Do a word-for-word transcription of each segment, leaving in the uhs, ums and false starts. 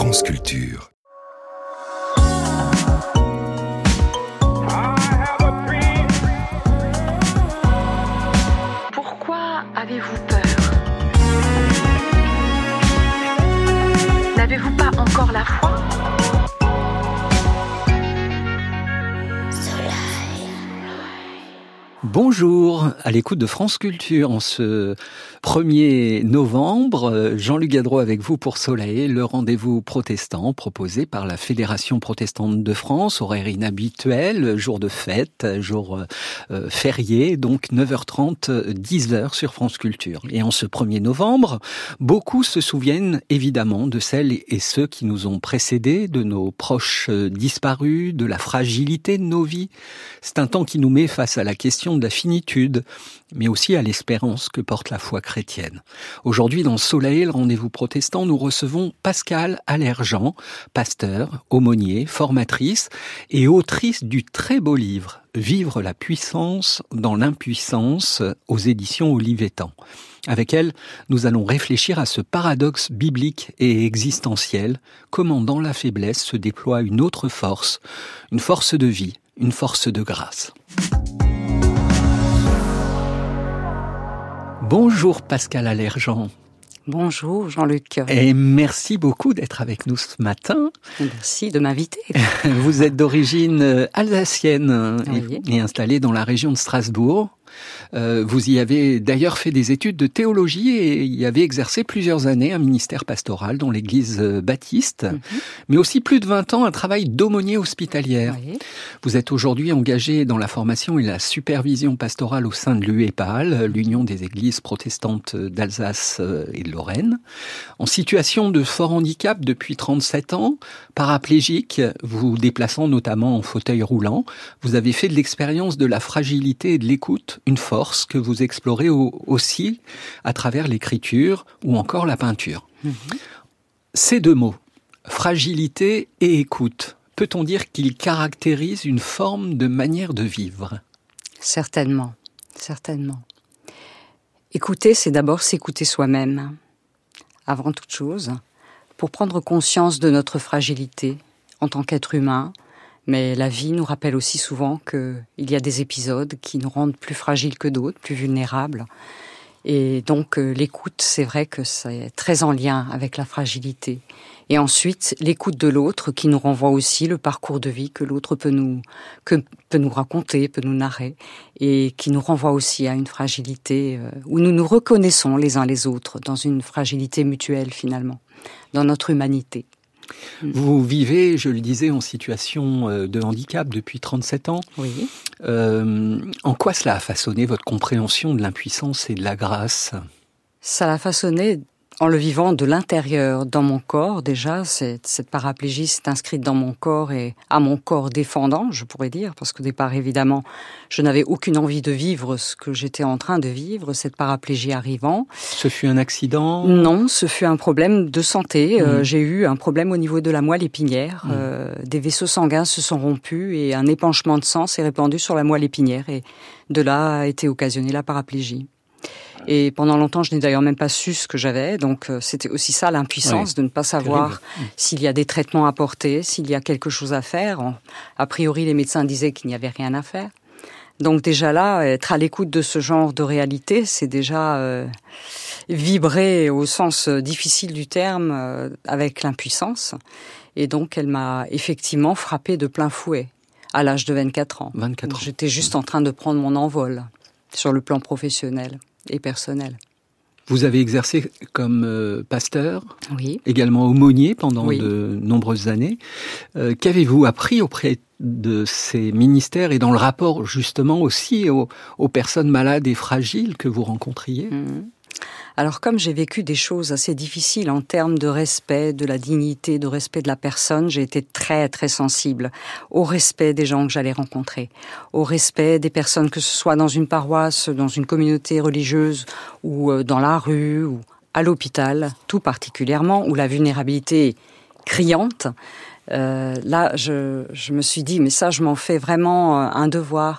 France Culture. Pourquoi avez-vous peur? N'avez-vous pas encore la foi? Bonjour, à l'écoute de France Culture en ce premier novembre, Jean-Luc Gadreau avec vous pour Soleil, le rendez-vous protestant proposé par la Fédération protestante de France, horaire inhabituel, jour de fête, jour euh, férié, donc neuf heures trente, dix heures sur France Culture. Et en ce premier novembre, beaucoup se souviennent évidemment de celles et ceux qui nous ont précédés, de nos proches disparus, de la fragilité de nos vies. C'est un temps qui nous met face à la question de la finitude, mais aussi à l'espérance que porte la foi chrétienne. Aujourd'hui, dans Soleil, le rendez-vous protestant, nous recevons Pascale Allergent, pasteur, aumônier, formatrice et autrice du très beau livre « Vivre la puissance dans l'impuissance » aux éditions Olivetan. Avec elle, nous allons réfléchir à ce paradoxe biblique et existentiel, comment dans la faiblesse se déploie une autre force, une force de vie, une force de grâce. Bonjour Pascale Allergent. Bonjour Jean-Luc. Et merci beaucoup d'être avec nous ce matin. Merci de m'inviter. Vous êtes d'origine alsacienne oui. et, et installée dans la région de Strasbourg. Euh, vous y avez d'ailleurs fait des études de théologie et y avez exercé plusieurs années un ministère pastoral dans l'église baptiste, mm-hmm. mais aussi plus de vingt ans un travail d'aumônier hospitalière. Oui. Vous êtes aujourd'hui engagé dans la formation et la supervision pastorale au sein de l'U E P A L, l'Union des églises protestantes d'Alsace et de Lorraine. En situation de fort handicap depuis trente-sept ans, paraplégique, vous déplaçant notamment en fauteuil roulant, vous avez fait de l'expérience de la fragilité et de l'écoute une force que vous explorez aussi à travers l'écriture ou encore la peinture. Mmh. Ces deux mots, fragilité et écoute, peut-on dire qu'ils caractérisent une forme de manière de vivre? Certainement, certainement. Écouter, c'est d'abord s'écouter soi-même, avant toute chose, pour prendre conscience de notre fragilité en tant qu'être humain. Mais la vie nous rappelle aussi souvent qu'il y a des épisodes qui nous rendent plus fragiles que d'autres, plus vulnérables. Et donc euh, l'écoute, c'est vrai que c'est très en lien avec la fragilité. Et ensuite, l'écoute de l'autre qui nous renvoie aussi le parcours de vie que l'autre peut nous, que, peut nous raconter, peut nous narrer, et qui nous renvoie aussi à une fragilité euh, où nous nous reconnaissons les uns les autres, dans une fragilité mutuelle finalement, dans notre humanité. Vous vivez, je le disais, en situation de handicap depuis trente-sept ans. Oui. Euh, en quoi cela a façonné votre compréhension de l'impuissance et de la grâce? Ça l'a façonné en le vivant de l'intérieur, dans mon corps déjà. Cette, cette paraplégie s'est inscrite dans mon corps et à mon corps défendant, je pourrais dire, parce qu'au départ, évidemment, je n'avais aucune envie de vivre ce que j'étais en train de vivre, cette paraplégie arrivant. Ce fut un accident? Non, ce fut un problème de santé. Mmh. Euh, j'ai eu un problème au niveau de la moelle épinière. Mmh. Euh, des vaisseaux sanguins se sont rompus et un épanchement de sang s'est répandu sur la moelle épinière. Et de là a été occasionnée la paraplégie. Et pendant longtemps, je n'ai d'ailleurs même pas su ce que j'avais. Donc, euh, c'était aussi ça, l'impuissance, oui, de ne pas savoir terrible. S'il y a des traitements à porter, s'il y a quelque chose à faire. En, a priori, les médecins disaient qu'il n'y avait rien à faire. Donc déjà là, être à l'écoute de ce genre de réalité, c'est déjà euh, vibrer au sens difficile du terme euh, avec l'impuissance. Et donc, elle m'a effectivement frappée de plein fouet à l'âge de vingt-quatre ans. vingt-quatre ans. J'étais juste en train de prendre mon envol sur le plan professionnel et personnel. Vous avez exercé comme euh, pasteur, oui. également aumônier pendant oui. de nombreuses années. Euh, qu'avez-vous appris auprès de ces ministères et dans le rapport justement aussi aux, aux personnes malades et fragiles que vous rencontriez? mmh. Alors comme j'ai vécu des choses assez difficiles en termes de respect, de la dignité, de respect de la personne, j'ai été très très sensible au respect des gens que j'allais rencontrer, au respect des personnes, que ce soit dans une paroisse, dans une communauté religieuse ou dans la rue ou à l'hôpital, tout particulièrement, où la vulnérabilité est criante. Euh, là, je, je me suis dit, mais ça, je m'en fais vraiment un devoir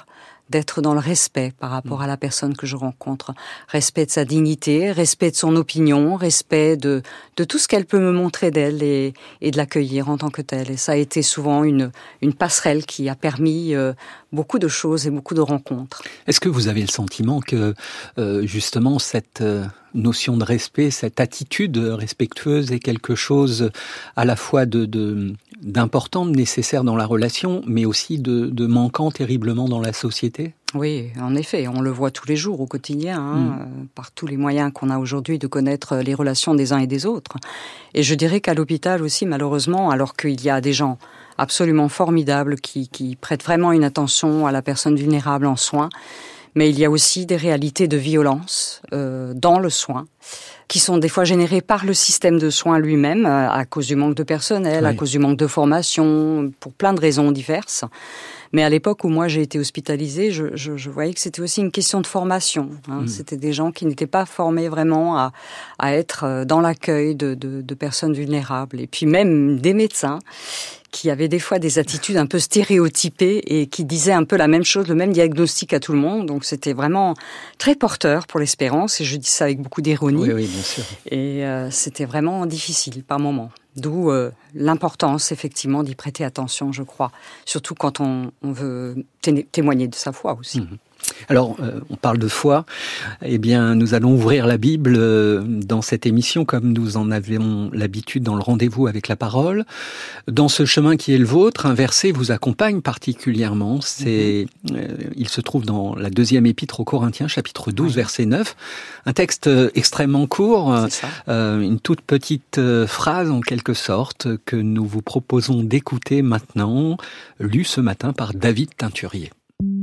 d'être dans le respect par rapport à la personne que je rencontre. Respect de sa dignité, respect de son opinion, respect de, de tout ce qu'elle peut me montrer d'elle et, et de l'accueillir en tant que telle. Et ça a été souvent une, une passerelle qui a permis euh, beaucoup de choses et beaucoup de rencontres. Est-ce que vous avez le sentiment que euh, justement cette euh, notion de respect, cette attitude respectueuse est quelque chose à la fois de, de, d'important, de nécessaire dans la relation, mais aussi de, de manquant terriblement dans la société ? Oui, en effet, on le voit tous les jours au quotidien, hein, mmh. euh, par tous les moyens qu'on a aujourd'hui de connaître les relations des uns et des autres. Et je dirais qu'à l'hôpital aussi, malheureusement, alors qu'il y a des gens absolument formidables qui, qui prêtent vraiment une attention à la personne vulnérable en soins, mais il y a aussi des réalités de violence euh, dans le soin, qui sont des fois générées par le système de soins lui-même, euh, à cause du manque de personnel, oui. à cause du manque de formation, pour plein de raisons diverses. Mais à l'époque où moi j'ai été hospitalisée, je, je, je voyais que c'était aussi une question de formation. Hein. Mmh. C'était des gens qui n'étaient pas formés vraiment à, à être dans l'accueil de, de, de personnes vulnérables. Et puis même des médecins qui avaient des fois des attitudes un peu stéréotypées et qui disaient un peu la même chose, le même diagnostic à tout le monde. Donc c'était vraiment très porteur pour l'espérance, et je dis ça avec beaucoup d'ironie. Oui, oui, bien sûr. Et euh, c'était vraiment difficile par moments. D'où euh, l'importance, effectivement, d'y prêter attention, je crois. Surtout quand on, on veut té- témoigner de sa foi aussi. Mmh. Alors, euh, on parle de foi. Eh bien, nous allons ouvrir la Bible euh, dans cette émission, comme nous en avions l'habitude dans le rendez-vous avec la parole. Dans ce chemin qui est le vôtre, un verset vous accompagne particulièrement. C'est, mmh. euh, il se trouve dans la deuxième épître aux Corinthiens, chapitre douze, oui. verset neuf. Un texte extrêmement court, euh, une toute petite euh, phrase en quelque sorte, que nous vous proposons d'écouter maintenant, lue ce matin par David Teinturier.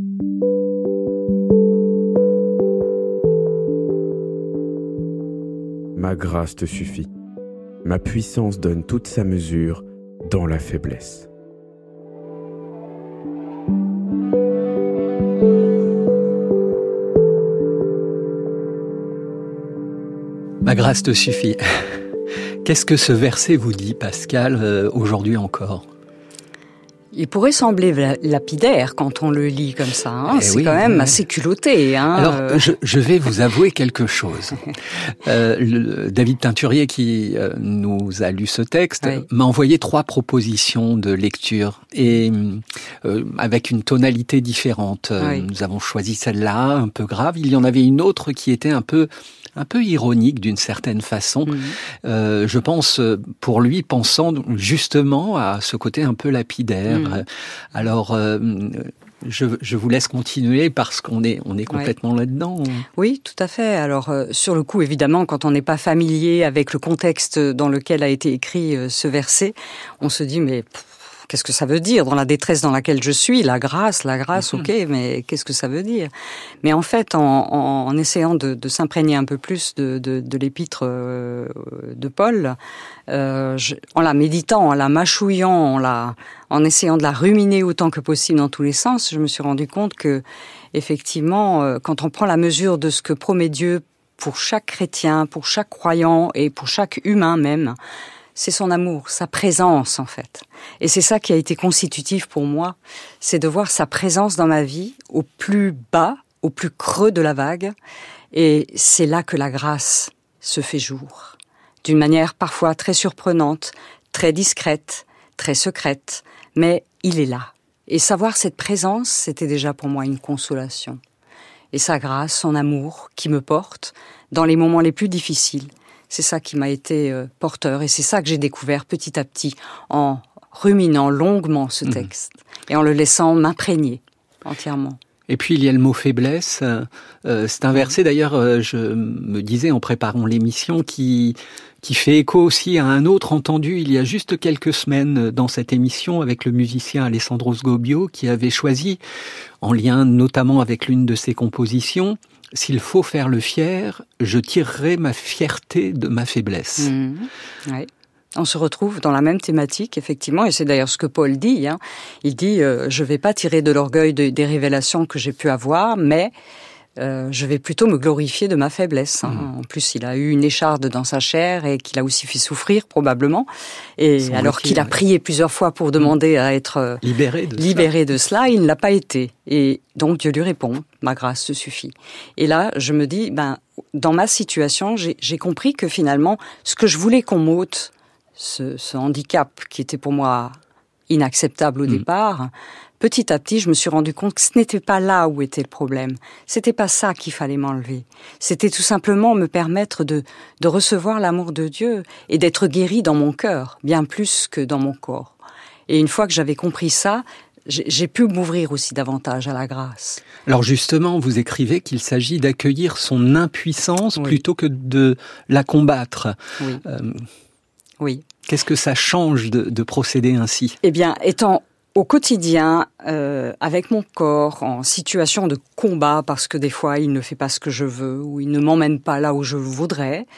Ma grâce te suffit. Ma puissance donne toute sa mesure dans la faiblesse. Ma grâce te suffit. Qu'est-ce que ce verset vous dit, Pascal, euh, aujourd'hui encore ? Il pourrait sembler lapidaire quand on le lit comme ça. Hein. Eh c'est oui, quand même oui. assez culotté. Hein. Alors, je, je vais vous avouer quelque chose. Euh, le, David Teinturier, qui euh, nous a lu ce texte, oui. m'a envoyé trois propositions de lecture, et euh, avec une tonalité différente. Oui. Nous avons choisi celle-là, un peu grave. Il y en avait une autre qui était un peu... un peu ironique d'une certaine façon, mmh. euh, je pense, pour lui, pensant justement à ce côté un peu lapidaire. Mmh. Alors, euh, je, je vous laisse continuer parce qu'on est, on est complètement ouais. là-dedans. Oui, tout à fait. Alors, euh, sur le coup, évidemment, quand on n'est pas familier avec le contexte dans lequel a été écrit euh, ce verset, on se dit, mais... Pff, qu'est-ce que ça veut dire dans la détresse dans laquelle je suis? La grâce, la grâce, ok, mais qu'est-ce que ça veut dire? Mais en fait, en, en, en essayant de, de s'imprégner un peu plus de, de, de l'épître euh, de Paul, euh, je, en la méditant, en la mâchouillant, en, la, en essayant de la ruminer autant que possible dans tous les sens, je me suis rendu compte que, effectivement, euh, quand on prend la mesure de ce que promet Dieu pour chaque chrétien, pour chaque croyant et pour chaque humain même, c'est son amour, sa présence en fait. Et c'est ça qui a été constitutif pour moi, c'est de voir sa présence dans ma vie au plus bas, au plus creux de la vague. Et c'est là que la grâce se fait jour. D'une manière parfois très surprenante, très discrète, très secrète, mais il est là. Et savoir cette présence, c'était déjà pour moi une consolation. Et sa grâce, son amour qui me porte dans les moments les plus difficiles, c'est ça qui m'a été euh, porteur, et c'est ça que j'ai découvert petit à petit en ruminant longuement ce texte mmh. et en le laissant m'imprégner entièrement. Et puis il y a le mot faiblesse. Euh, c'est un verset d'ailleurs, euh, je me disais en préparant l'émission, qui qui fait écho aussi à un autre entendu il y a juste quelques semaines dans cette émission avec le musicien Alessandro Sgobbio, qui avait choisi, en lien notamment avec l'une de ses compositions, « S'il faut faire le fier, je tirerai ma fierté de ma faiblesse. Mmh. » Oui. On se retrouve dans la même thématique, effectivement, et c'est d'ailleurs ce que Paul dit. Hein. Il dit euh, « Je ne vais pas tirer de l'orgueil de, des révélations que j'ai pu avoir, mais euh, je vais plutôt me glorifier de ma faiblesse. Hein. Mmh. En plus, il a eu une écharde dans sa chair et qu'il a aussi fait souffrir probablement. Et Son alors métier, qu'il a ouais. prié plusieurs fois pour demander mmh. à être euh, libéré, de, libéré cela. de cela, il ne l'a pas été. Et donc Dieu lui répond, ma grâce te suffit. Et là, je me dis, ben, dans ma situation, j'ai, j'ai compris que finalement, ce que je voulais qu'on m'ôte, ce, ce handicap qui était pour moi inacceptable au mmh. départ, petit à petit, je me suis rendu compte que ce n'était pas là où était le problème. C'était pas ça qu'il fallait m'enlever. C'était tout simplement me permettre de, de recevoir l'amour de Dieu et d'être guéri dans mon cœur, bien plus que dans mon corps. Et une fois que j'avais compris ça, j'ai, j'ai pu m'ouvrir aussi davantage à la grâce. Alors justement, vous écrivez qu'il s'agit d'accueillir son impuissance oui. plutôt que de la combattre. Oui. Euh, oui. Qu'est-ce que ça change de, de procéder ainsi ? Eh bien, étant au quotidien, euh, avec mon corps, en situation de combat, parce que des fois, il ne fait pas ce que je veux, ou il ne m'emmène pas là où je voudrais,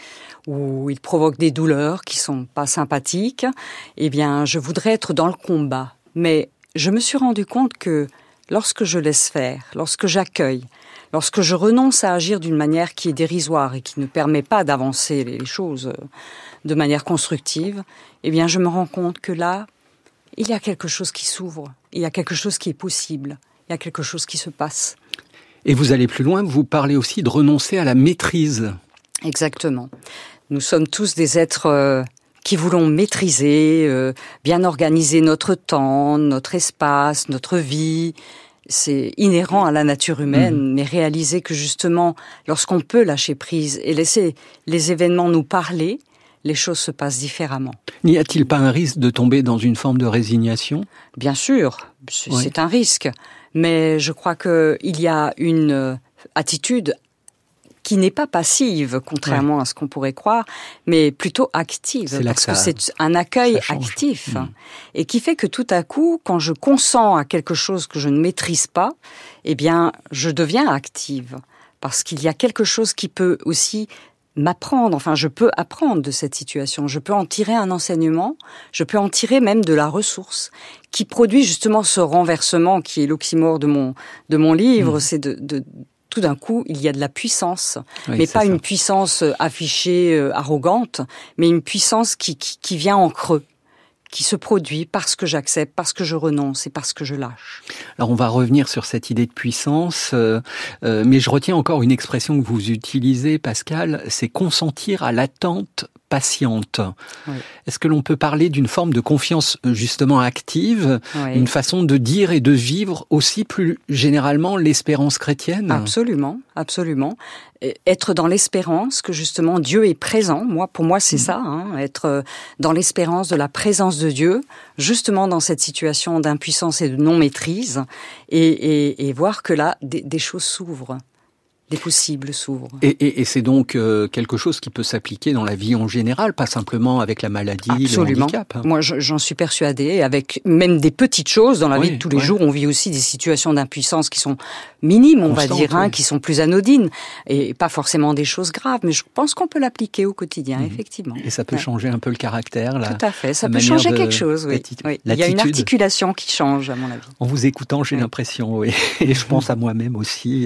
ou il provoque des douleurs qui sont pas sympathiques, eh bien, je voudrais être dans le combat. Mais je me suis rendu compte que lorsque je laisse faire, lorsque j'accueille, lorsque je renonce à agir d'une manière qui est dérisoire et qui ne permet pas d'avancer les choses de manière constructive, eh bien, je me rends compte que là, il y a quelque chose qui s'ouvre, il y a quelque chose qui est possible, il y a quelque chose qui se passe. Et vous allez plus loin, vous parlez aussi de renoncer à la maîtrise. Exactement. Nous sommes tous des êtres euh, qui voulons maîtriser, euh, bien organiser notre temps, notre espace, notre vie. C'est inhérent à la nature humaine, mmh. mais réaliser que justement, lorsqu'on peut lâcher prise et laisser les événements nous parler, les choses se passent différemment. N'y a-t-il pas un risque de tomber dans une forme de résignation ? Bien sûr, c'est oui. un risque. Mais je crois qu'il y a une attitude qui n'est pas passive, contrairement ouais. à ce qu'on pourrait croire, mais plutôt active. C'est parce ça, que c'est un accueil actif. Mmh. Et qui fait que tout à coup, quand je consens à quelque chose que je ne maîtrise pas, eh bien, je deviens active. Parce qu'il y a quelque chose qui peut aussi m'apprendre, enfin je peux apprendre de cette situation, je peux en tirer un enseignement, je peux en tirer même de la ressource qui produit justement ce renversement qui est l'oxymore de mon, de mon livre, mmh. c'est de, de tout d'un coup il y a de la puissance, oui, mais pas ça. Une puissance affichée, euh, arrogante, mais une puissance qui, qui, qui vient en creux, qui se produit parce que j'accepte, parce que je renonce et parce que je lâche. Alors on va revenir sur cette idée de puissance, euh, euh, mais je retiens encore une expression que vous utilisez, Pascal, c'est consentir à l'attente patiente. Oui. Est-ce que l'on peut parler d'une forme de confiance justement active, oui. une façon de dire et de vivre aussi plus généralement l'espérance chrétienne ? Absolument, absolument. Être dans l'espérance que justement Dieu est présent. Moi, pour moi, c'est mmh. ça, hein, être dans l'espérance de la présence de Dieu, justement dans cette situation d'impuissance et de non-maîtrise, et, et, et voir que là, des, des choses s'ouvrent. Des possibles s'ouvrent. Et, et, et c'est donc euh, quelque chose qui peut s'appliquer dans la vie en général, pas simplement avec la maladie, Absolument. Le handicap. Hein. Moi, je, j'en suis persuadée. Avec même des petites choses dans la oui, vie de tous les ouais. jours, on vit aussi des situations d'impuissance qui sont minimes, on Constante, va dire, hein, oui. qui sont plus anodines, et pas forcément des choses graves. Mais je pense qu'on peut l'appliquer au quotidien, mmh. effectivement. Et ça peut ouais. changer un peu le caractère. La, Tout à fait. Ça peut changer de... quelque chose. Oui. oui. Il y a une articulation qui change, à mon avis. En vous écoutant, j'ai oui. l'impression, oui. Et je pense à moi-même aussi.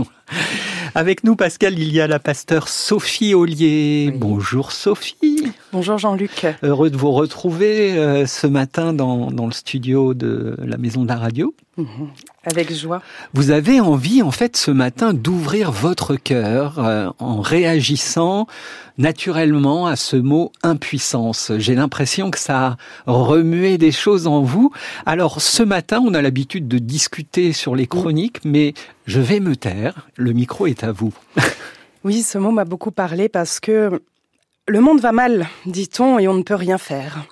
Avec nous, Pascal, il y a la pasteure Sophie Ollier. Oui. Bonjour Sophie. Bonjour Jean-Luc. Heureux de vous retrouver euh, ce matin dans, dans le studio de la Maison de la Radio. Mmh. Avec joie. Vous avez envie, en fait, ce matin, d'ouvrir votre cœur euh, en réagissant naturellement à ce mot impuissance. J'ai l'impression que ça a remué des choses en vous. Alors, ce matin, on a l'habitude de discuter sur les chroniques, mais je vais me taire. Le micro est à vous. Oui, ce mot m'a beaucoup parlé parce que le monde va mal, dit-on, et on ne peut rien faire.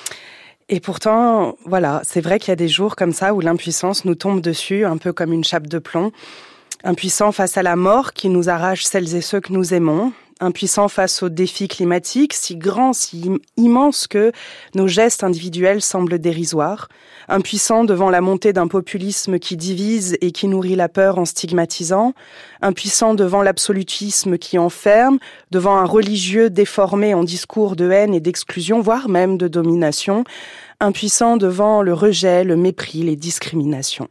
Et pourtant, voilà, c'est vrai qu'il y a des jours comme ça où l'impuissance nous tombe dessus, un peu comme une chape de plomb. Impuissant face à la mort qui nous arrache celles et ceux que nous aimons. Impuissant face aux défis climatiques, si grands, si immenses que nos gestes individuels semblent dérisoires. Impuissant devant la montée d'un populisme qui divise et qui nourrit la peur en stigmatisant. Impuissant devant l'absolutisme qui enferme, devant un religieux déformé en discours de haine et d'exclusion, voire même de domination. Impuissant devant le rejet, le mépris, les discriminations.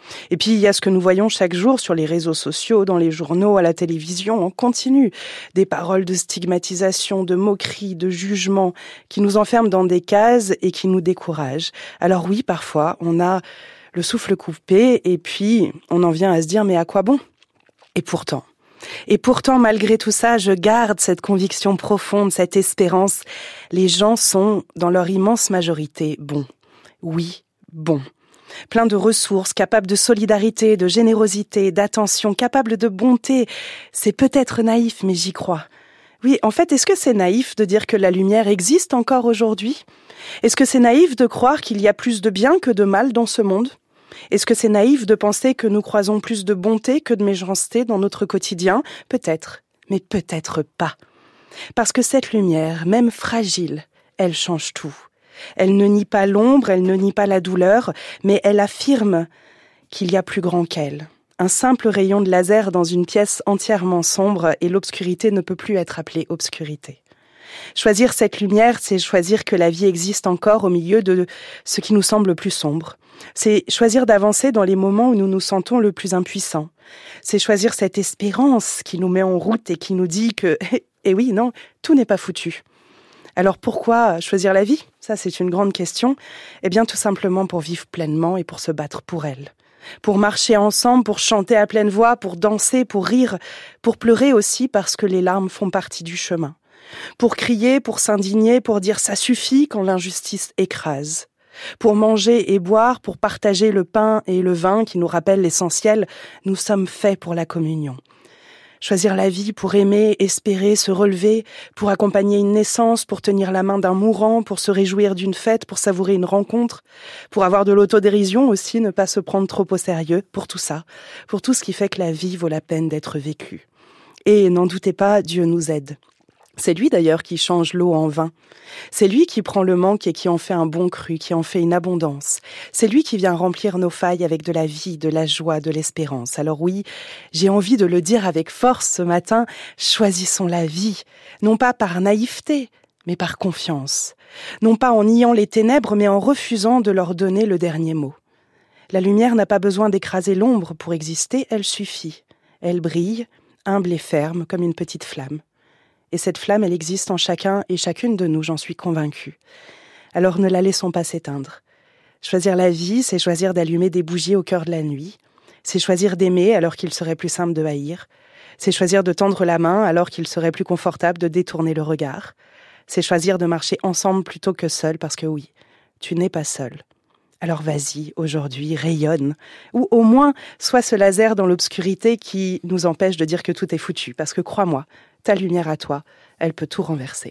Et puis il y a ce que nous voyons chaque jour sur les réseaux sociaux, dans les journaux, à la télévision, en continu. Des paroles de stigmatisation, de moquerie, de jugement, qui nous enferment dans des cases et qui nous découragent. Alors oui, parfois, on a le souffle coupé et puis on en vient à se dire « mais à quoi bon ?» Et pourtant, et pourtant, malgré tout ça, je garde cette conviction profonde, cette espérance. Les gens sont, dans leur immense majorité, bons. Oui, bons. Plein de ressources, capables de solidarité, de générosité, d'attention, capables de bonté. C'est peut-être naïf, mais j'y crois. Oui, en fait, est-ce que c'est naïf de dire que la lumière existe encore aujourd'hui ? Est-ce que c'est naïf de croire qu'il y a plus de bien que de mal dans ce monde ? Est-ce que c'est naïf de penser que nous croisons plus de bonté que de méchanceté dans notre quotidien ? Peut-être, mais peut-être pas. Parce que cette lumière, même fragile, elle change tout. Elle ne nie pas l'ombre, elle ne nie pas la douleur, mais elle affirme qu'il y a plus grand qu'elle. Un simple rayon de laser dans une pièce entièrement sombre et l'obscurité ne peut plus être appelée obscurité. Choisir cette lumière, c'est choisir que la vie existe encore au milieu de ce qui nous semble plus sombre. C'est choisir d'avancer dans les moments où nous nous sentons le plus impuissants. C'est choisir cette espérance qui nous met en route et qui nous dit que, eh oui, non, tout n'est pas foutu. Alors pourquoi choisir la vie ? Ça, c'est une grande question. Eh bien, tout simplement pour vivre pleinement et pour se battre pour elle. Pour marcher ensemble, pour chanter à pleine voix, pour danser, pour rire, pour pleurer aussi parce que les larmes font partie du chemin. Pour crier, pour s'indigner, pour dire ça suffit quand l'injustice écrase. Pour manger et boire, pour partager le pain et le vin qui nous rappellent l'essentiel, nous sommes faits pour la communion. Choisir la vie pour aimer, espérer, se relever, pour accompagner une naissance, pour tenir la main d'un mourant, pour se réjouir d'une fête, pour savourer une rencontre, pour avoir de l'autodérision aussi, ne pas se prendre trop au sérieux, pour tout ça, pour tout ce qui fait que la vie vaut la peine d'être vécue. Et n'en doutez pas, Dieu nous aide. C'est lui d'ailleurs qui change l'eau en vin. C'est lui qui prend le manque et qui en fait un bon cru, qui en fait une abondance. C'est lui qui vient remplir nos failles avec de la vie, de la joie, de l'espérance. Alors oui, j'ai envie de le dire avec force ce matin, choisissons la vie, non pas par naïveté, mais par confiance. Non pas en niant les ténèbres, mais en refusant de leur donner le dernier mot. La lumière n'a pas besoin d'écraser l'ombre pour exister, elle suffit. Elle brille, humble et ferme, comme une petite flamme. Et cette flamme, elle existe en chacun et chacune de nous, j'en suis convaincue. Alors ne la laissons pas s'éteindre. Choisir la vie, c'est choisir d'allumer des bougies au cœur de la nuit. C'est choisir d'aimer alors qu'il serait plus simple de haïr. C'est choisir de tendre la main alors qu'il serait plus confortable de détourner le regard. C'est choisir de marcher ensemble plutôt que seul, parce que oui, tu n'es pas seul. Alors vas-y, aujourd'hui, rayonne. Ou au moins, sois ce laser dans l'obscurité qui nous empêche de dire que tout est foutu. Parce que crois-moi, ta lumière à toi, elle peut tout renverser.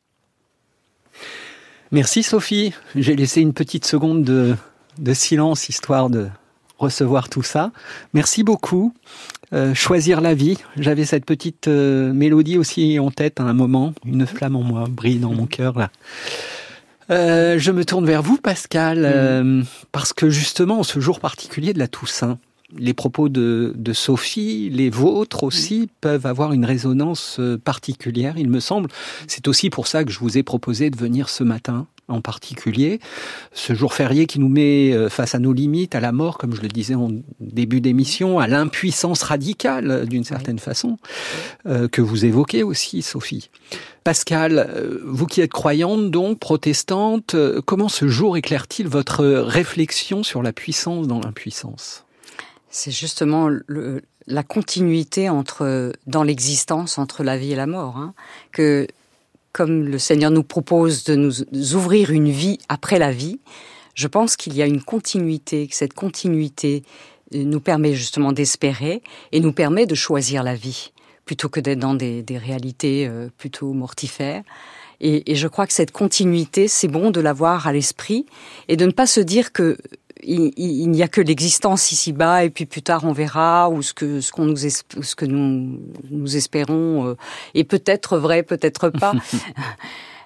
Merci Sophie. J'ai laissé une petite seconde de, de silence, histoire de recevoir tout ça. Merci beaucoup. Euh, choisir la vie. J'avais cette petite euh, mélodie aussi en tête à un moment. Une flamme en moi brille dans mon cœur, là. Euh, je me tourne vers vous, Pascal, euh, parce que justement, en ce jour particulier de la Toussaint, les propos de, de Sophie, les vôtres aussi, peuvent avoir une résonance particulière, il me semble. C'est aussi pour ça que je vous ai proposé de venir ce matin, en particulier. Ce jour férié qui nous met face à nos limites, à la mort, comme je le disais en début d'émission, à l'impuissance radicale, d'une certaine façon, euh, que vous évoquez aussi, Sophie. Pascal, vous qui êtes croyante, donc, protestante, comment ce jour éclaire-t-il votre réflexion sur la puissance dans l'impuissance ? C'est justement le, la continuité entre, dans l'existence entre la vie et la mort, hein, que comme le Seigneur nous propose de nous ouvrir une vie après la vie, je pense qu'il y a une continuité, que cette continuité nous permet justement d'espérer et nous permet de choisir la vie, plutôt que d'être dans des, des réalités euh, plutôt mortifères. Et, et je crois que cette continuité, c'est bon de l'avoir à l'esprit et de ne pas se dire que il, il n'y a que l'existence ici-bas et puis plus tard on verra, ou ce que ce qu'on nous esp- ce que nous nous espérons euh, est peut-être vrai, peut-être pas.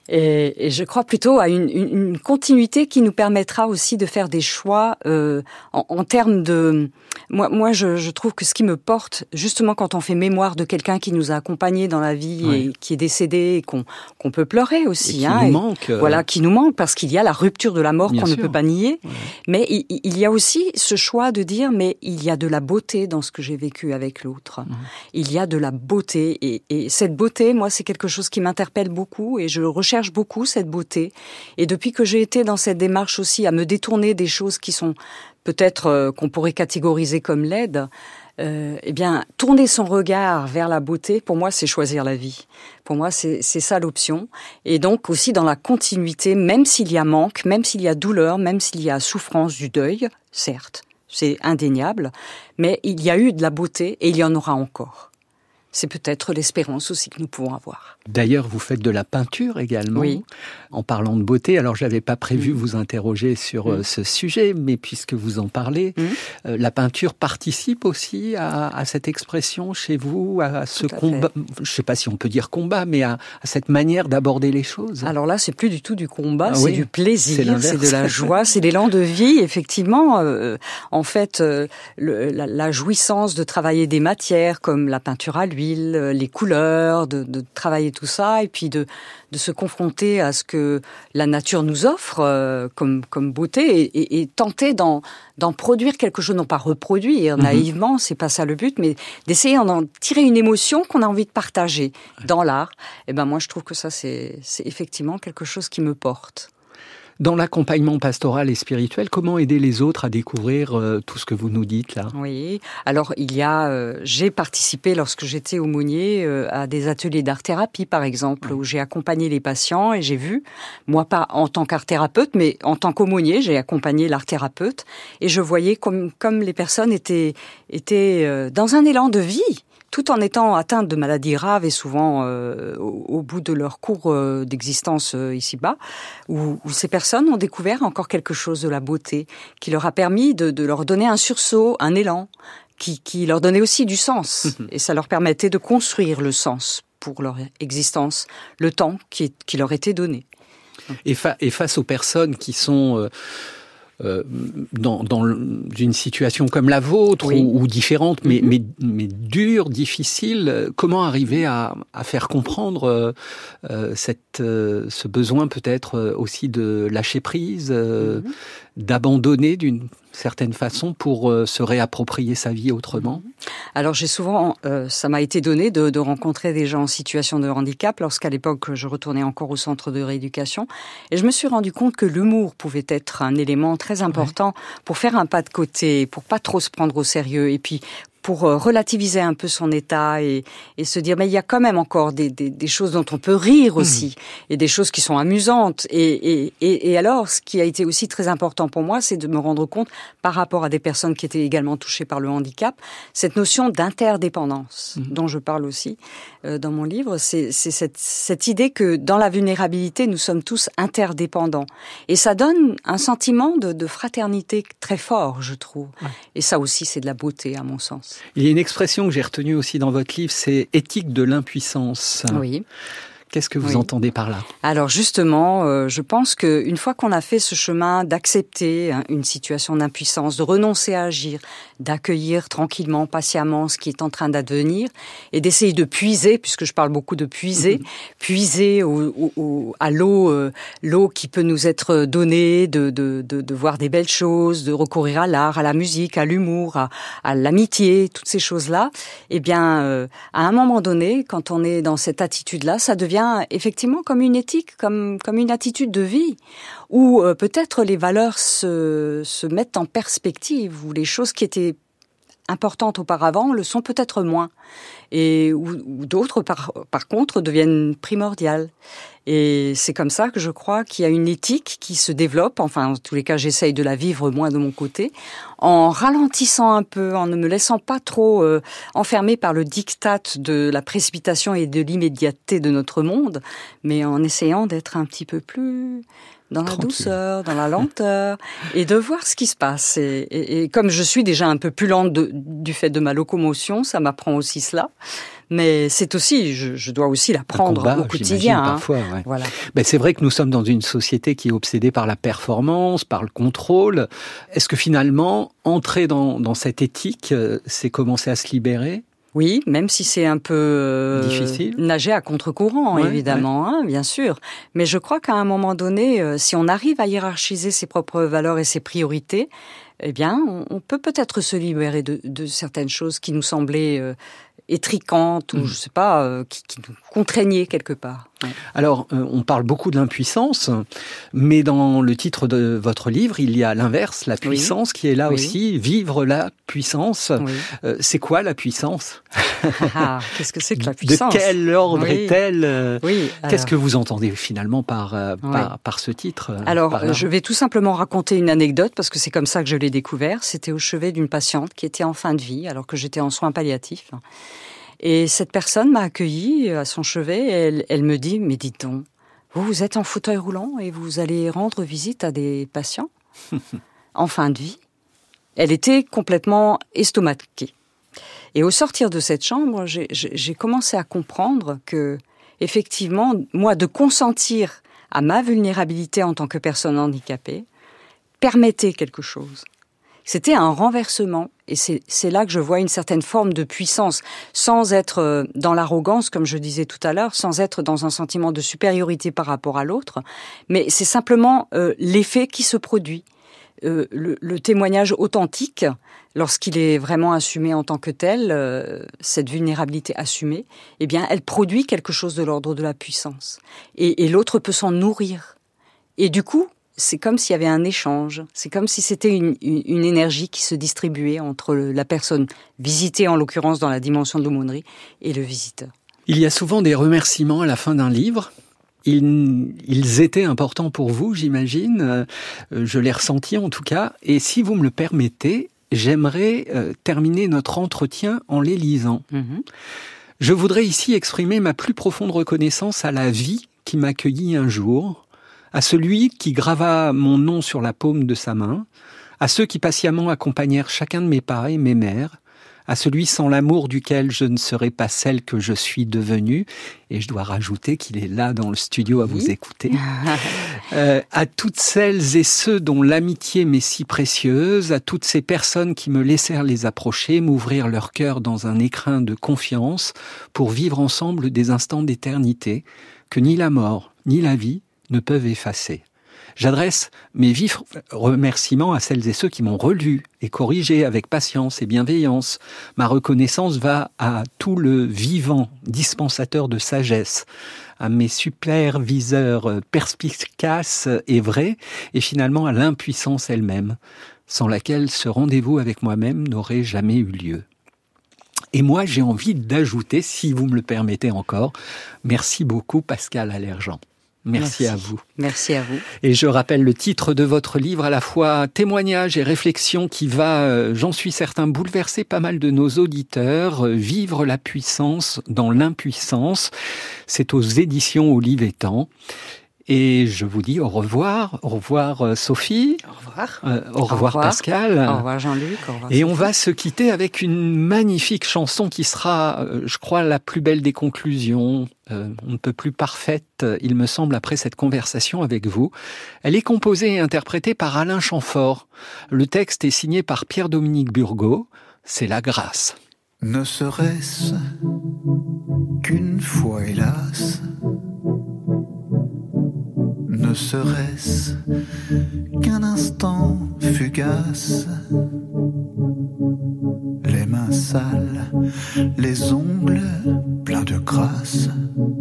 Et, et je crois plutôt à une, une, une continuité qui nous permettra aussi de faire des choix euh, en, en termes de... Moi, moi je, je trouve que ce qui me porte, justement quand on fait mémoire de quelqu'un qui nous a accompagnés dans la vie oui. et qui est décédé, et qu'on, qu'on peut pleurer aussi. Et qui hein, nous et, manque. Euh... Voilà, qui nous manque, parce qu'il y a la rupture de la mort Bien qu'on sûr. ne peut pas nier. Ouais. Mais il, il y a aussi ce choix de dire, mais il y a de la beauté dans ce que j'ai vécu avec l'autre. Mmh. Il y a de la beauté. Et, et cette beauté, moi, c'est quelque chose qui m'interpelle beaucoup et je recherche beaucoup cette beauté. Et depuis que j'ai été dans cette démarche aussi à me détourner des choses qui sont peut-être euh, qu'on pourrait catégoriser comme laides, euh, eh bien, tourner son regard vers la beauté, pour moi, c'est choisir la vie. Pour moi, c'est, c'est ça l'option. Et donc aussi dans la continuité, même s'il y a manque, même s'il y a douleur, même s'il y a souffrance du deuil, certes, c'est indéniable, mais il y a eu de la beauté et il y en aura encore. C'est peut-être l'espérance aussi que nous pouvons avoir. D'ailleurs, vous faites de la peinture également, oui. en parlant de beauté. Alors, je n'avais pas prévu mmh. vous interroger sur mmh. ce sujet, mais puisque vous en parlez, mmh. euh, la peinture participe aussi à, à cette expression chez vous, à ce à combat, fait. je ne sais pas si on peut dire combat, mais à, à cette manière d'aborder les choses. Alors là, c'est plus du tout du combat, ah c'est oui, du plaisir, c'est, c'est de la joie, c'est l'élan de vie, effectivement. Euh, en fait, euh, le, la, la jouissance de travailler des matières comme la peinture à l'huile, les couleurs, de, de travailler tout ça, et puis de, de se confronter à ce que la nature nous offre euh, comme, comme beauté, et, et, et tenter d'en, d'en produire quelque chose, non pas reproduire mmh. naïvement, c'est pas ça le but, mais d'essayer d'en tirer une émotion qu'on a envie de partager dans l'art. Et ben moi, je trouve que ça, c'est, c'est effectivement quelque chose qui me porte. Dans l'accompagnement pastoral et spirituel, comment aider les autres à découvrir euh, tout ce que vous nous dites là ? Oui, alors il y a, euh, j'ai participé lorsque j'étais aumônier euh, à des ateliers d'art-thérapie par exemple, oui. où j'ai accompagné les patients et j'ai vu, moi pas en tant qu'art-thérapeute, mais en tant qu'aumônier, j'ai accompagné l'art-thérapeute et je voyais comme, comme les personnes étaient, étaient euh, dans un élan de vie. Tout en étant atteintes de maladies graves et souvent euh, au, au bout de leur cours euh, d'existence euh, ici-bas, où, où ces personnes ont découvert encore quelque chose de la beauté qui leur a permis de, de leur donner un sursaut, un élan, qui, qui leur donnait aussi du sens. Mmh. Et ça leur permettait de construire le sens pour leur existence, le temps qui, qui leur était donné. Et, fa- et face aux personnes qui sont... Euh Euh, dans, dans une situation comme la vôtre oui. ou, ou différente, mais, mm-hmm. mais, mais dure, difficile, comment arriver à, à faire comprendre euh, cette, euh, ce besoin peut-être aussi de lâcher prise, euh, mm-hmm. d'abandonner d'une certaine façon pour euh, se réapproprier sa vie autrement? Alors j'ai souvent, euh, ça m'a été donné de, de rencontrer des gens en situation de handicap lorsqu'à l'époque je retournais encore au centre de rééducation et je me suis rendu compte que l'humour pouvait être un élément très important ouais. pour faire un pas de côté, pour pas trop se prendre au sérieux et puis pour relativiser un peu son état et, et se dire mais il y a quand même encore des, des, des choses dont on peut rire aussi mmh. et des choses qui sont amusantes et, et, et, et alors ce qui a été aussi très important pour moi c'est de me rendre compte par rapport à des personnes qui étaient également touchées par le handicap cette notion d'interdépendance mmh. dont je parle aussi euh, dans mon livre c'est, c'est cette, cette idée que dans la vulnérabilité nous sommes tous interdépendants et ça donne un sentiment de, de fraternité très fort je trouve ouais. et ça aussi c'est de la beauté à mon sens. Il y a une expression que j'ai retenue aussi dans votre livre, c'est « éthique de l'impuissance ». Oui. Qu'est-ce que vous oui. entendez par là? Alors justement, euh, je pense qu'une fois qu'on a fait ce chemin d'accepter hein, une situation d'impuissance, de renoncer à agir, d'accueillir tranquillement, patiemment ce qui est en train d'advenir et d'essayer de puiser, puisque je parle beaucoup de puiser, mmh. puiser au, au, au, à l'eau, euh, l'eau qui peut nous être donnée, de, de, de, de voir des belles choses, de recourir à l'art, à la musique, à l'humour, à, à l'amitié, toutes ces choses-là, eh bien, euh, à un moment donné, quand on est dans cette attitude-là, ça devient effectivement comme une éthique, comme comme une attitude de vie, où euh, peut-être les valeurs se se mettent en perspective, où les choses qui étaient importantes auparavant le sont peut-être moins, et où, où d'autres par par contre deviennent primordiales. Et c'est comme ça que je crois qu'il y a une éthique qui se développe, enfin en tous les cas j'essaye de la vivre moi de mon côté, en ralentissant un peu, en ne me laissant pas trop euh, enfermer par le diktat de la précipitation et de l'immédiateté de notre monde, mais en essayant d'être un petit peu plus dans la Tranquille. douceur, dans la lenteur, et de voir ce qui se passe. Et, et, et comme je suis déjà un peu plus lente de, du fait de ma locomotion, ça m'apprend aussi cela. Mais c'est aussi, je, je dois aussi la prendre combat, au quotidien. Hein. Parfois, ouais. Voilà. Ben, c'est vrai que nous sommes dans une société qui est obsédée par la performance, par le contrôle. Est-ce que finalement, entrer dans, dans cette éthique, c'est commencer à se libérer ? Oui, même si c'est un peu euh, difficile, nager à contre-courant, ouais, évidemment, ouais. Hein, bien sûr. Mais je crois qu'à un moment donné, euh, si on arrive à hiérarchiser ses propres valeurs et ses priorités, eh bien, on, on peut peut-être se libérer de, de certaines choses qui nous semblaient euh, étriquantes ou, mmh. je sais pas, euh, qui, qui nous contraignaient quelque part. Ouais. Alors, euh, on parle beaucoup de l'impuissance, mais dans le titre de votre livre, il y a l'inverse, la puissance, oui. qui est là oui. aussi, vivre la puissance. Oui. Euh, c'est quoi la puissance ? Ah, qu'est-ce que c'est que la puissance ? De quel ordre oui. est-elle euh, oui, alors... Qu'est-ce que vous entendez finalement par, euh, oui. par, par ce titre ? Alors, par je vais tout simplement raconter une anecdote, parce que c'est comme ça que je l'ai découvert. C'était au chevet d'une patiente qui était en fin de vie, alors que j'étais en soins palliatifs. Et cette personne m'a accueillie à son chevet et elle, elle me dit « Mais dites donc, vous, vous êtes en fauteuil roulant et vous allez rendre visite à des patients en fin de vie ?» Elle était complètement estomaquée. Et au sortir de cette chambre, j'ai, j'ai commencé à comprendre que, effectivement, moi, de consentir à ma vulnérabilité en tant que personne handicapée permettait quelque chose. C'était un renversement, et c'est, c'est là que je vois une certaine forme de puissance, sans être dans l'arrogance, comme je disais tout à l'heure, sans être dans un sentiment de supériorité par rapport à l'autre, mais c'est simplement euh, l'effet qui se produit. Euh, le, le témoignage authentique, lorsqu'il est vraiment assumé en tant que tel, euh, cette vulnérabilité assumée, eh bien, elle produit quelque chose de l'ordre de la puissance. Et, et l'autre peut s'en nourrir. Et du coup, c'est comme s'il y avait un échange. C'est comme si c'était une, une, une énergie qui se distribuait entre la personne visitée, en l'occurrence dans la dimension de l'aumônerie, et le visiteur. Il y a souvent des remerciements à la fin d'un livre. Ils, ils étaient importants pour vous, j'imagine. Je l'ai ressenti en tout cas. Et si vous me le permettez, j'aimerais euh, terminer notre entretien en les lisant. Mmh. Je voudrais ici exprimer ma plus profonde reconnaissance à la vie qui m'accueillit un jour, à celui qui grava mon nom sur la paume de sa main, à ceux qui patiemment accompagnèrent chacun de mes pas et mes mères, à celui sans l'amour duquel je ne serais pas celle que je suis devenue, et je dois rajouter qu'il est là dans le studio à oui. vous écouter, euh, à toutes celles et ceux dont l'amitié m'est si précieuse, à toutes ces personnes qui me laissèrent les approcher, m'ouvrir leur cœur dans un écrin de confiance pour vivre ensemble des instants d'éternité que ni la mort, ni la vie ne peuvent effacer. J'adresse mes vifs remerciements à celles et ceux qui m'ont relu et corrigé avec patience et bienveillance. Ma reconnaissance va à tout le vivant dispensateur de sagesse, à mes superviseurs perspicaces et vrais, et finalement à l'impuissance elle-même, sans laquelle ce rendez-vous avec moi-même n'aurait jamais eu lieu. Et moi, j'ai envie d'ajouter, si vous me le permettez encore, merci beaucoup Pascale Allergent. Merci, Merci à vous. Merci à vous. Et je rappelle le titre de votre livre, à la fois témoignage et réflexion, qui va, j'en suis certain, bouleverser pas mal de nos auditeurs. Vivre la puissance dans l'impuissance. C'est aux éditions Olivetan. Et je vous dis au revoir. Au revoir Sophie. Au revoir. Euh, au, revoir au revoir Pascal. Au revoir Jean-Luc. Au revoir Et Sophie. On va se quitter avec une magnifique chanson qui sera, je crois, la plus belle des conclusions. Euh, on ne peut plus parfaite, il me semble, après cette conversation avec vous. Elle est composée et interprétée par Alain Chamfort. Le texte est signé par Pierre-Dominique Burgot. C'est La Grâce. Ne serait-ce qu'une fois, hélas, ne serait-ce qu'un instant fugace, les mains sales, les ongles pleins de crasse,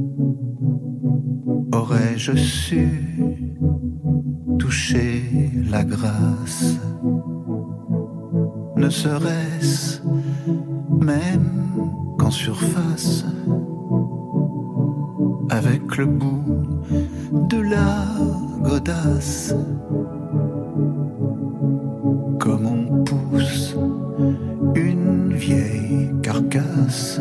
aurais-je su toucher la grâce? Ne serait-ce même qu'en surface, avec le bout de la godasse, comme on pousse une vieille carcasse,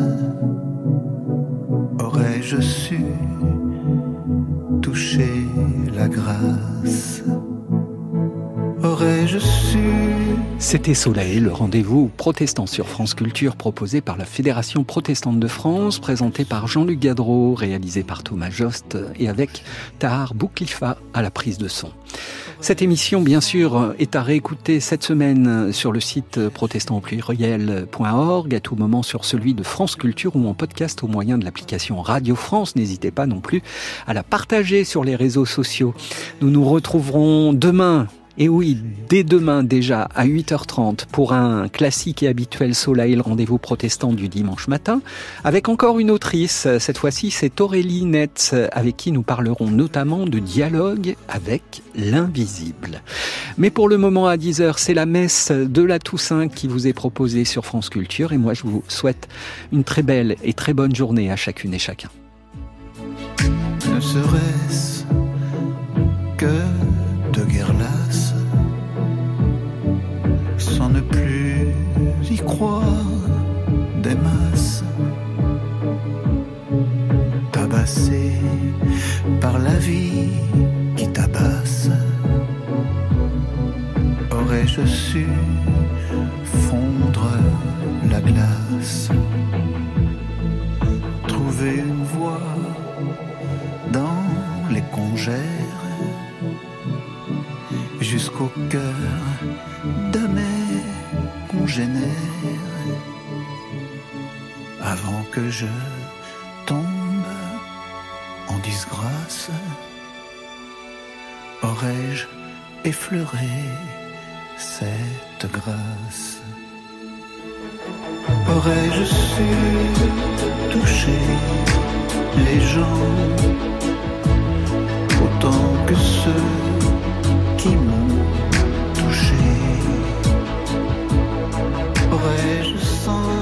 aurais-je su toucher la grâce? Aurais aurais-je su? C'était Soleil, le rendez-vous protestant sur France Culture proposé par la Fédération protestante de France, présenté par Jean-Luc Gadreau, réalisé par Thomas Jost et avec Tahar Bouklifa à la prise de son. Cette émission, bien sûr, est à réécouter cette semaine sur le site protestant au pluriel point org, à tout moment sur celui de France Culture ou en podcast au moyen de l'application Radio France. N'hésitez pas non plus à la partager sur les réseaux sociaux. Nous nous retrouverons demain. Et oui, dès demain déjà à huit heures trente pour un classique et habituel Soleil, le rendez-vous protestant du dimanche matin, avec encore une autrice. Cette fois-ci, c'est Aurélie Netz, avec qui nous parlerons notamment de dialogue avec l'invisible. Mais pour le moment, à dix heures, c'est la messe de la Toussaint qui vous est proposée sur France Culture. Et moi, je vous souhaite une très belle et très bonne journée à chacune et chacun. Ne serait-ce que de guerre lasse, sans ne plus y croire des masses, tabassé par la vie qui tabasse. Aurais-je su fondre la glace, trouver une voie dans les congères, jusqu'au cœur de mes congénères, avant que je tombe en disgrâce? Aurais-je effleuré cette grâce? Aurais-je su toucher les gens autant que ceux qui m'ont touché? Aurais-je senti